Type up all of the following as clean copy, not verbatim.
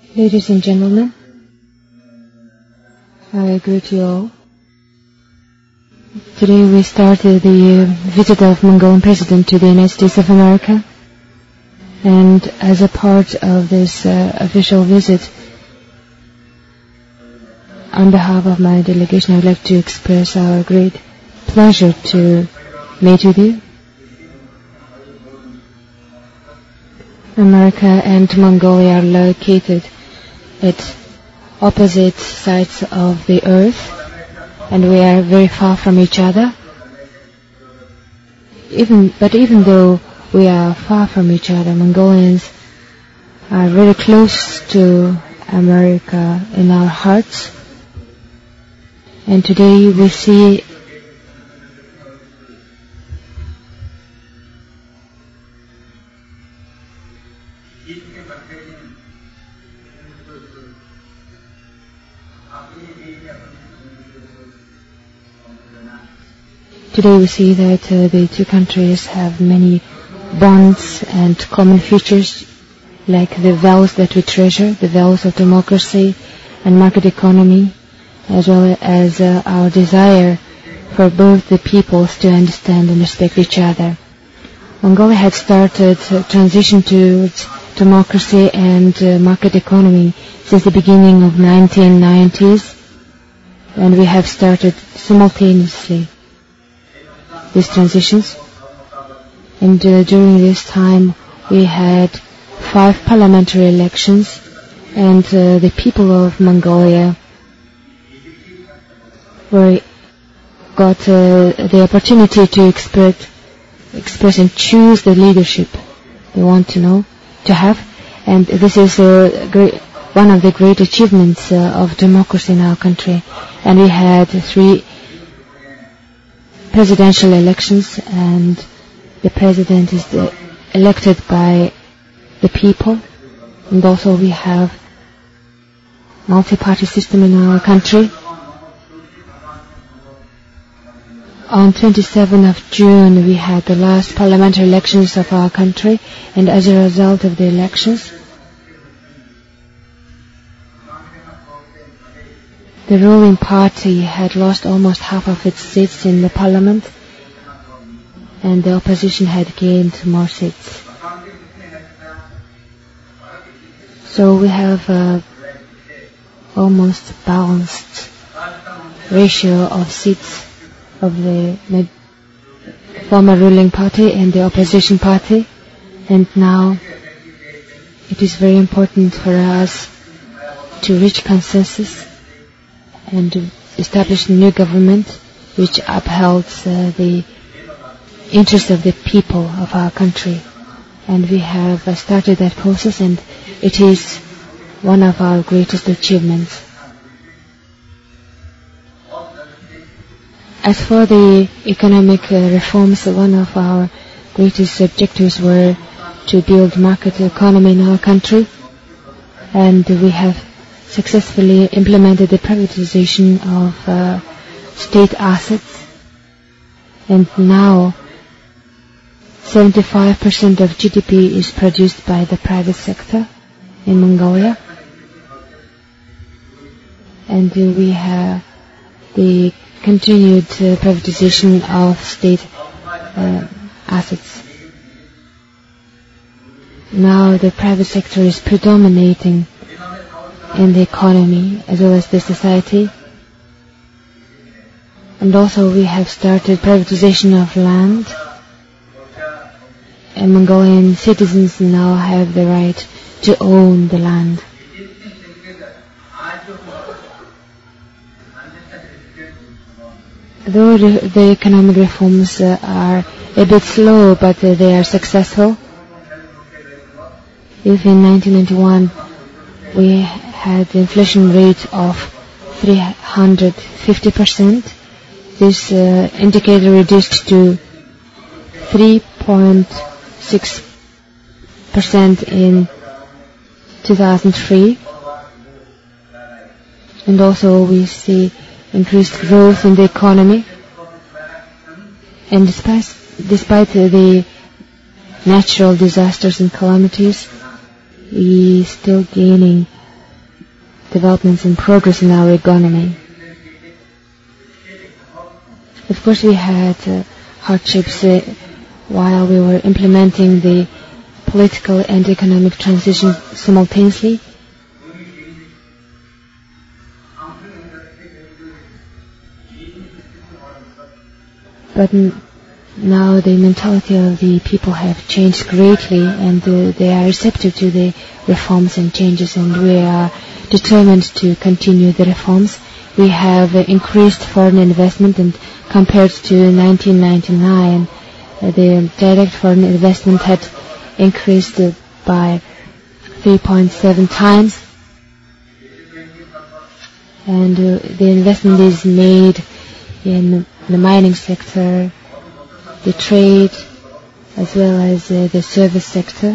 Ladies and gentlemen, I greet you all. Today we started the visit of Mongolian President to the United States of America, and as a part of this official visit, on behalf of my delegation, I would like to express our great pleasure to meet with you. America and Mongolia are located at opposite sides of the earth, and we are very far from each other. Even though we are far from each other, Mongolians are very close to America in our hearts. And today we see that the two countries have many bonds and common features, like the values that we treasure, the values of democracy and market economy, as well as our desire for both the peoples to understand and respect each other. Mongolia had started transition towards democracy and market economy since the beginning of 1990s, and we have started simultaneously these transitions. And during this time we had 5 parliamentary elections, and the people of Mongolia got the opportunity to express and choose the leadership they want to have. And this is one of the great achievements of democracy in our country. And we had 3 presidential elections, and the president is elected by the people. And also we have multi-party system in our country. On 27th of June we had the last parliamentary elections of our country, and as a result of the elections, the ruling party had lost almost half of its seats in the parliament, and the opposition had gained more seats. So we have almost balanced ratio of seats of the former ruling party and the opposition party. And now it is very important for us to reach consensus and to establish a new government which upholds the interests of the people of our country. And we have started that process, and it is one of our greatest achievements. As for the economic reforms, one of our greatest objectives were to build market economy in our country, and we have successfully implemented the privatization of state assets, and now 75% of GDP is produced by the private sector in Mongolia. And we have the continued privatization of state assets. Now the private sector is predominating in the economy as well as the society. And also we have started privatization of land, and Mongolian citizens now have the right to own the land. Though the economic reforms are a bit slow, but they are successful. If in 1991 we had the inflation rate of 350%, this indicator reduced to 3.6% in 2003. And also we see increased growth in the economy. And despite the natural disasters and calamities, we still gaining developments and progress in our economy. Of course, we had hardships while we were implementing the political and economic transition simultaneously. But now the mentality of the people have changed greatly, and they are receptive to the reforms and changes, and we are determined to continue the reforms. We have increased foreign investment, and compared to 1999, the direct foreign investment had increased by 3.7 times, and the investment is made in the mining sector, the trade, as well as the service sector,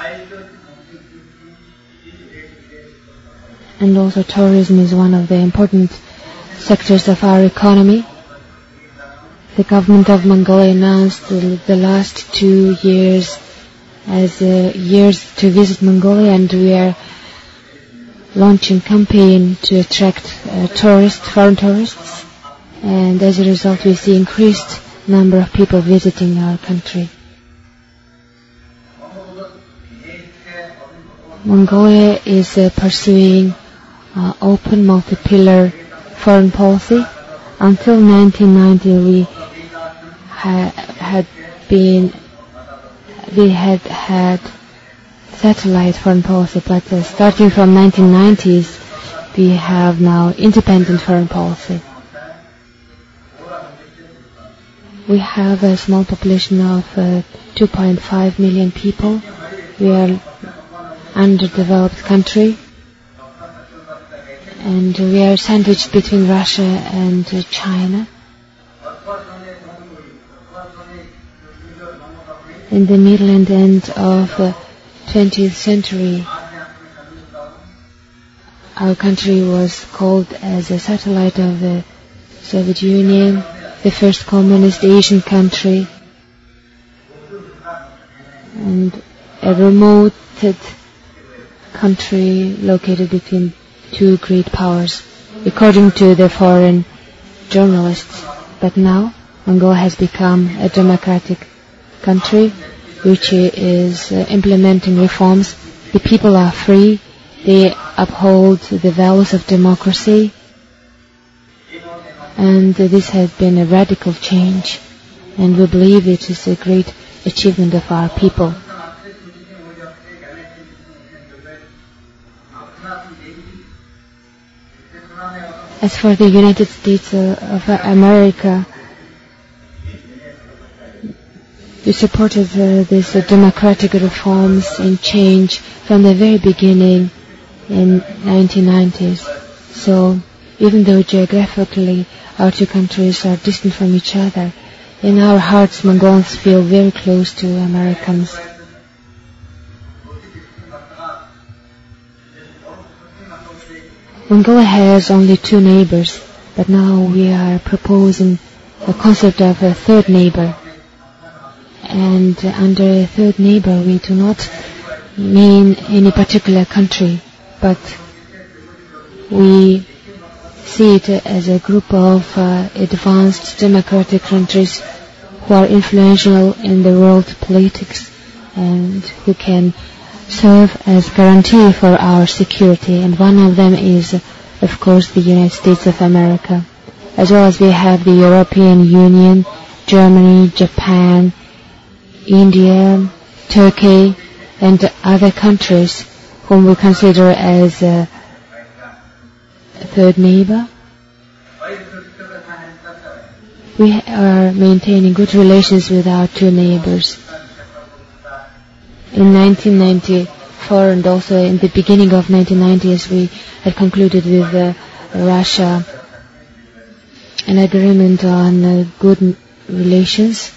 and also tourism is one of the important sectors of our economy. The government of Mongolia announced the last 2 years as years to visit Mongolia, and we are launching a campaign to attract foreign tourists, and as a result we see increased number of people visiting our country. Mongolia is pursuing open multi-pillar foreign policy. Until 1990 we had satellite foreign policy, but starting from 1990s we have now independent foreign policy. We have a small population of 2.5 million people. We are an underdeveloped country, and we are sandwiched between Russia and China. In the middle and end of the 20th century, our country was called as a satellite of the Soviet Union, the first communist Asian country, and a remote country located between two great powers, according to the foreign journalists. But now Mongolia has become a democratic country which is implementing reforms. The people are free, they uphold the values of democracy, and this has been a radical change, and we believe it is a great achievement of our people. As for the United States of America, we supported these democratic reforms and change from the very beginning in 1990s. So even though geographically our two countries are distant from each other, in our hearts Mongolians feel very close to Americans. Mongolia has only 2 neighbors, but now we are proposing the concept of a third neighbor. And under a third neighbor we do not mean any particular country, but we see it as a group of advanced democratic countries who are influential in the world politics and who can serve as guarantee for our security. And one of them is, of course, the United States of America. As well as we have the European Union, Germany, Japan, India, Turkey, and other countries whom we consider as a third neighbor. We are maintaining good relations with our 2 neighbors. In 1994 and also in the beginning of 1990s, we had concluded with Russia an agreement on good relations.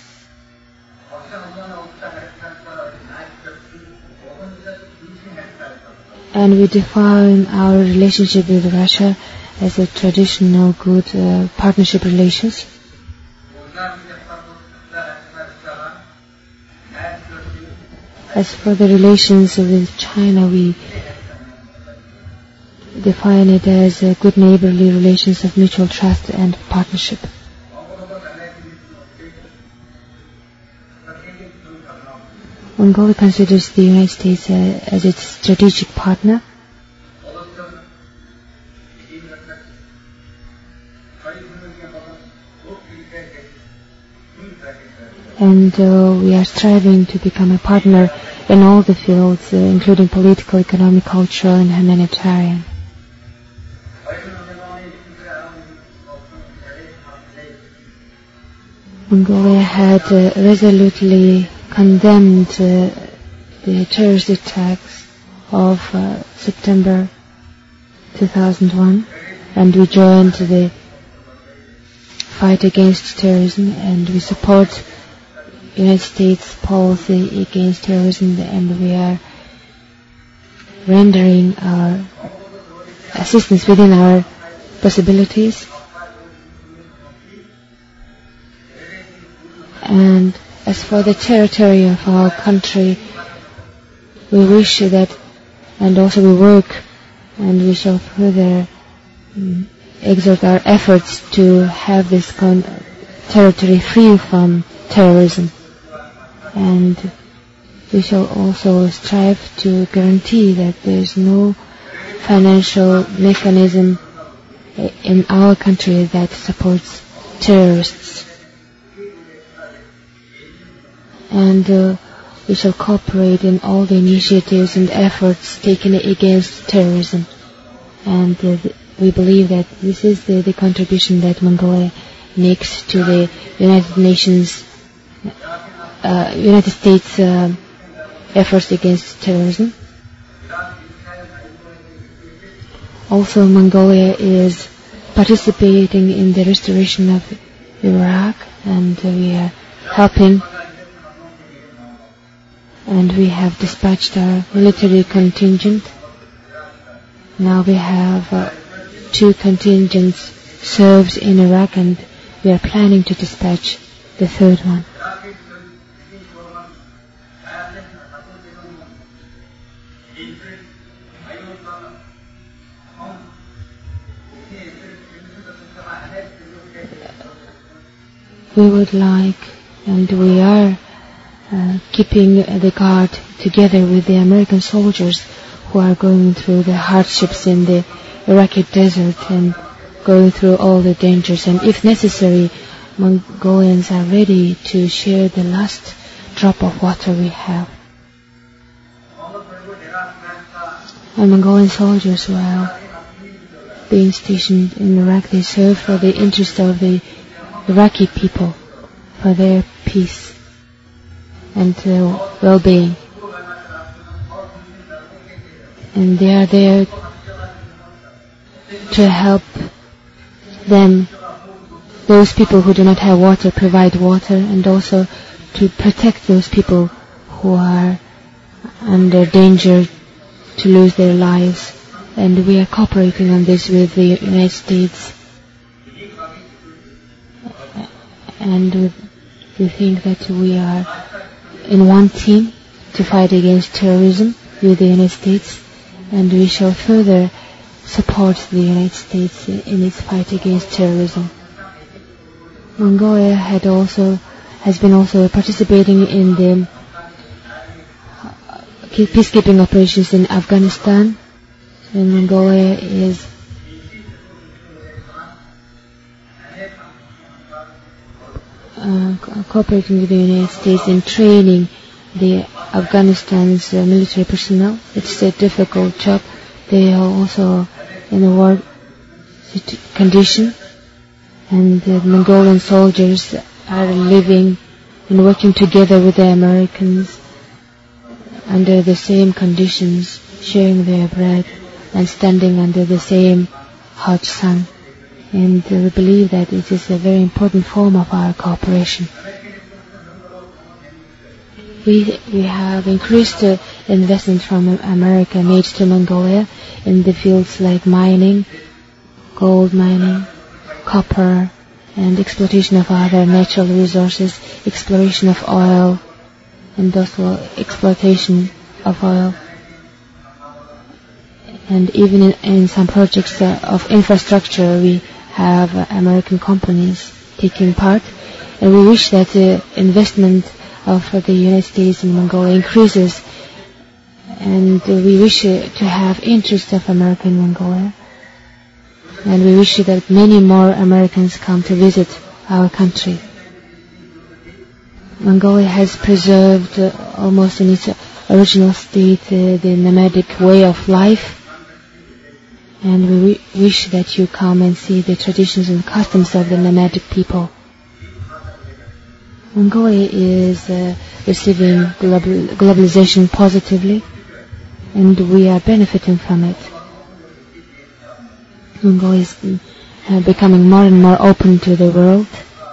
And we define our relationship with Russia as a traditional good partnership relations. As for the relations with China, we define it as good neighborly relations of mutual trust and partnership. Mongolia considers the United States as its strategic partner. And we are striving to become a partner in all the fields, including political, economic, cultural, and humanitarian. Mongolia had resolutely condemned the terrorist attacks of September 2001, and we joined the fight against terrorism, and we support United States policy against terrorism, and we are rendering our assistance within our possibilities. And as for the territory of our country, we wish that, and also we work, and we shall further exert our efforts to have this territory free from terrorism. And we shall also strive to guarantee that there is no financial mechanism in our country that supports terrorists. And we shall cooperate in all the initiatives and efforts taken against terrorism. And we believe that this is the contribution that Mongolia makes to the United States efforts against terrorism. Also, Mongolia is participating in the restoration of Iraq, and we are helping. And we have dispatched our military contingent. Now we have 2 contingents served in Iraq, and we are planning to dispatch the 3rd one. We would like, and we are keeping the guard together with the American soldiers who are going through the hardships in the Iraqi desert and going through all the dangers. And if necessary, Mongolians are ready to share the last drop of water we have. And Mongolian soldiers, while being stationed in Iraq, they serve for the interest of the Iraqi people, for their peace and well-being. And they are there to help them, those people who do not have water, provide water, and also to protect those people who are under danger to lose their lives. And we are cooperating on this with the United States. And we think that we are in one team to fight against terrorism with the United States, and we shall further support the United States in its fight against terrorism. Mongolia has been also participating in the peacekeeping operations in Afghanistan, and Mongolia is cooperating with the United States in training the Afghanistan's military personnel. It's a difficult job. They are also in a war condition, and the Mongolian soldiers are living and working together with the Americans under the same conditions, sharing their bread and standing under the same hot sun. And we believe that it is a very important form of our cooperation. We have increased investment from America made to Mongolia in the fields like mining, gold mining, copper, and exploitation of other natural resources, exploration of oil, and also exploitation of oil. And even in some projects of infrastructure, we have American companies taking part. And we wish that the investment of the United States in Mongolia increases. And we wish to have interest of America in Mongolia. And we wish that many more Americans come to visit our country. Mongolia has preserved almost in its original state the nomadic way of life. And we wish that you come and see the traditions and customs of the nomadic people. Mongolia is receiving globalization positively, and we are benefiting from it. Mongolia is becoming more and more open to the world,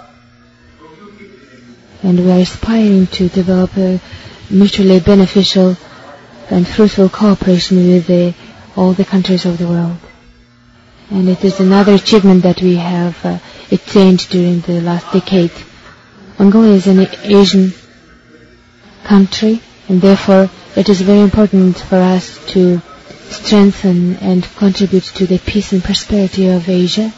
and we are aspiring to develop a mutually beneficial and fruitful cooperation with all the countries of the world. And it is another achievement that we have attained during the last decade. Mongolia is an Asian country, and therefore it is very important for us to strengthen and contribute to the peace and prosperity of Asia.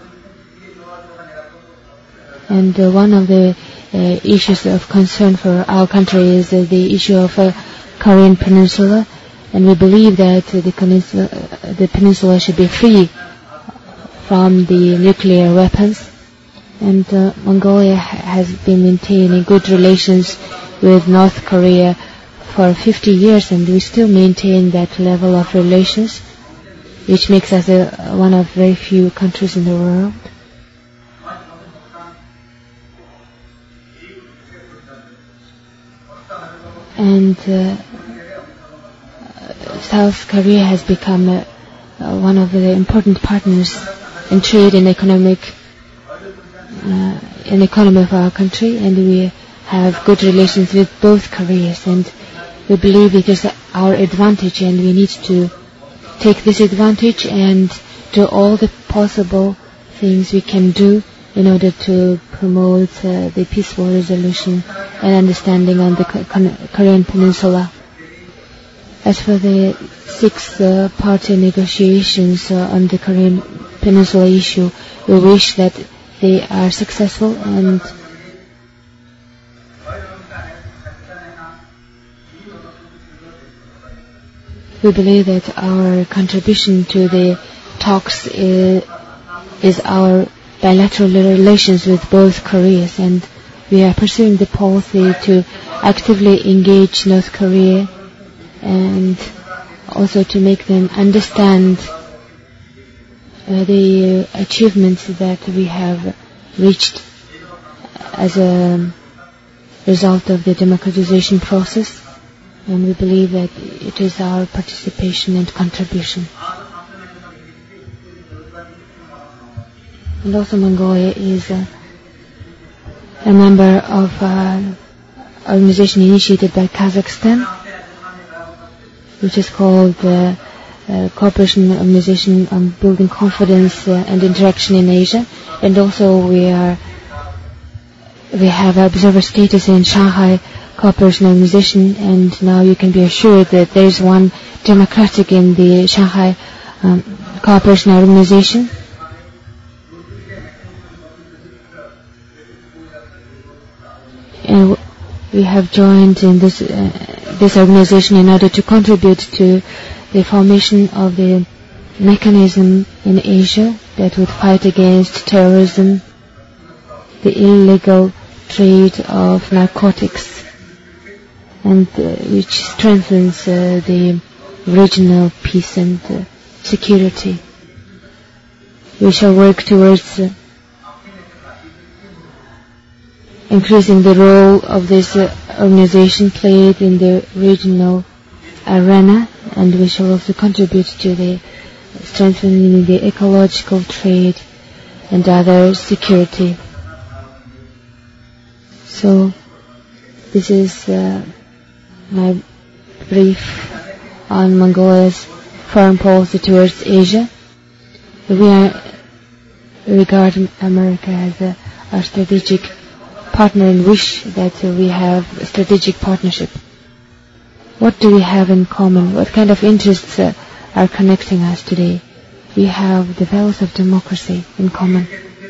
And one of the issues of concern for our country is the issue of Korean Peninsula, and we believe that the peninsula should be free from the nuclear weapons. And Mongolia has been maintaining good relations with North Korea for 50 years, and we still maintain that level of relations, which makes us one of very few countries in the world. And South Korea has become one of the important partners in trade and economy of our country, and we have good relations with both Koreas, and we believe it is our advantage, and we need to take this advantage and do all the possible things we can do in order to promote the peaceful resolution and understanding on the Korean Peninsula. As for the sixth party negotiations on the Korean Peninsula issue, we wish that they are successful, and we believe that our contribution to the talks is our bilateral relations with both Koreas, and we are pursuing the policy to actively engage North Korea and also to make them understand the achievements that we have reached as a result of the democratization process, and we believe that it is our participation and contribution. And also Mongolia is a member of an organization initiated by Kazakhstan, which is called the Cooperation Organization on Building Confidence and Interaction in Asia. And also we have observer status in Shanghai Cooperation Organization, and now you can be assured that there is one democratic in the Shanghai Cooperation Organization. And we have joined in this organization in order to contribute to the formation of the mechanism in Asia that would fight against terrorism, the illegal trade of narcotics, and which strengthens the regional peace and security. We shall work towards increasing the role of this organization played in the regional arena, and we shall also contribute to the strengthening the ecological trade and other security. So this is my brief on Mongolia's foreign policy towards Asia. We regard America as our strategic partner and wish that we have a strategic partnership. What do we have in common? What kind of interests are connecting us today. We have the values of democracy in common.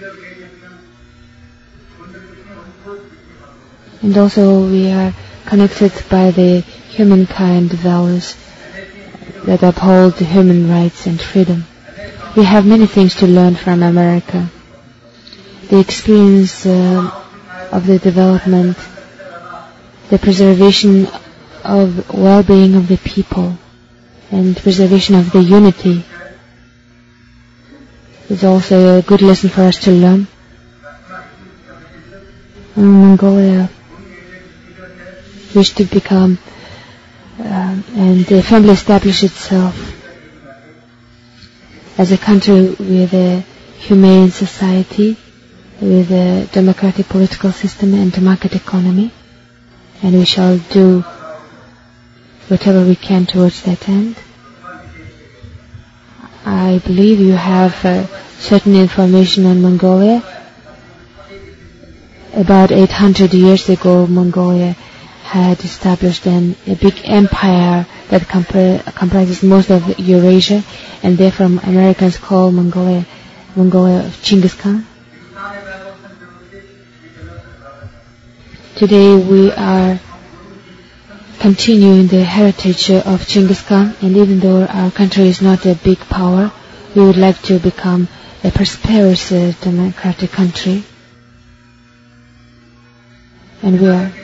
And also we are connected by the humankind values that uphold human rights and freedom. We have many things to learn from America. The experience of the development, the preservation of well-being of the people, and preservation of the unity is also a good lesson for us to learn. Mongolia wished to become and firmly establish itself as a country with a humane society, with a democratic political system and a market economy, and we shall do whatever we can towards that end. I believe you have certain information on Mongolia. About 800 years ago, Mongolia had established a big empire that comprises most of Eurasia, and therefore Americans call Mongolia Genghis Khan. Today we are continuing the heritage of Genghis Khan, and even though our country is not a big power, we would like to become a prosperous democratic country. And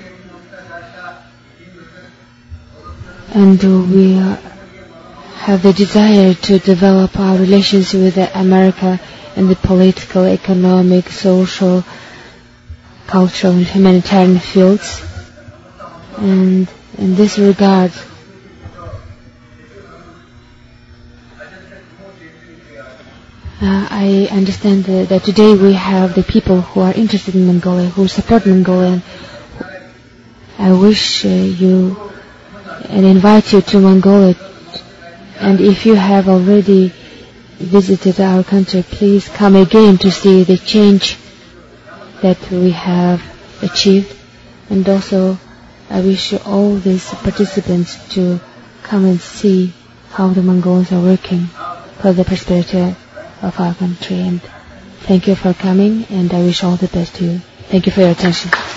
we have the desire to develop our relations with America in the political, economic, social, cultural, and humanitarian fields. And in this regard, I understand that today we have the people who are interested in Mongolia, who support Mongolia. I wish you and invite you to Mongolia, and if you have already visited our country, please come again to see the change that we have achieved. And also I wish all these participants to come and see how the Mongols are working for the prosperity of our country. And thank you for coming, and I wish all the best to you. Thank you for your attention.